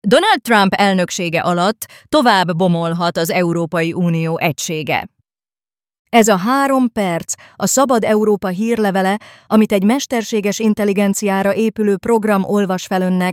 Donald Trump elnöksége alatt tovább bomolhat az Európai Unió egysége. Ez a 3 perc a Szabad Európa hírlevele, amit egy mesterséges intelligenciára épülő program olvas fel önnek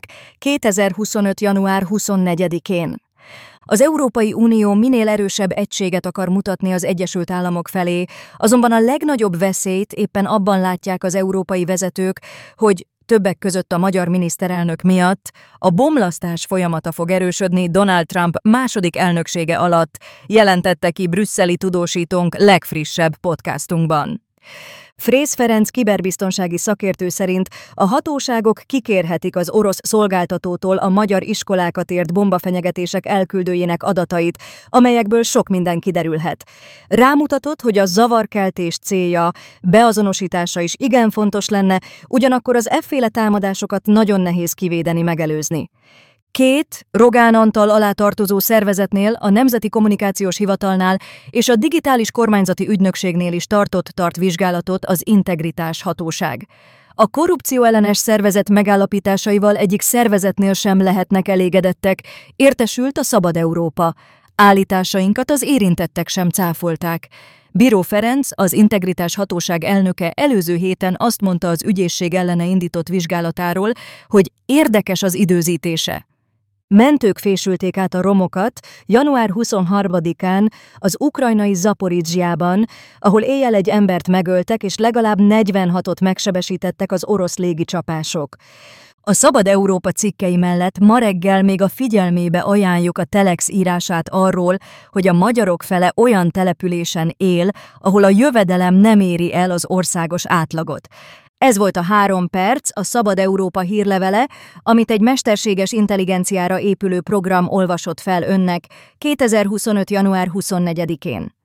2025. január 24-én. Az Európai Unió minél erősebb egységet akar mutatni az Egyesült Államok felé, azonban a legnagyobb veszélyt éppen abban látják az európai vezetők, hogy többek között a magyar miniszterelnök miatt a bomlasztás folyamata fog erősödni Donald Trump második elnöksége alatt, jelentette ki brüsszeli tudósítónk legfrissebb podcastunkban. Frész Ferenc kiberbiztonsági szakértő szerint a hatóságok kikérhetik az orosz szolgáltatótól a magyar iskolákat ért bombafenyegetések elküldőjének adatait, amelyekből sok minden kiderülhet. Rámutatott, hogy a zavarkeltés célja, beazonosítása is igen fontos lenne, ugyanakkor az efféle támadásokat nagyon nehéz kivédeni, megelőzni. 2 Rogán Antal alá tartozó szervezetnél, a Nemzeti Kommunikációs Hivatalnál és a Digitális Kormányzati Ügynökségnél is tart vizsgálatot az Integritás Hatóság. A korrupcióellenes szervezet megállapításaival egyik szervezetnél sem lehetnek elégedettek, értesült a Szabad Európa. Állításainkat az érintettek sem cáfolták. Bíró Ferenc, az Integritás Hatóság elnöke előző héten azt mondta az ügyészség ellene indított vizsgálatáról, hogy érdekes az időzítése. Mentők fésülték át a romokat január 23-án az ukrajnai Zaporizzsjában, ahol éjjel egy embert megöltek és legalább 46-ot megsebesítettek az orosz légicsapások. A Szabad Európa cikkei mellett ma reggel még a figyelmébe ajánljuk a Telex írását arról, hogy a magyarok fele olyan településen él, ahol a jövedelem nem éri el az országos átlagot. Ez volt a 3 perc, a Szabad Európa hírlevele, amit egy mesterséges intelligenciára épülő program olvasott fel önnek 2025. január 24-én.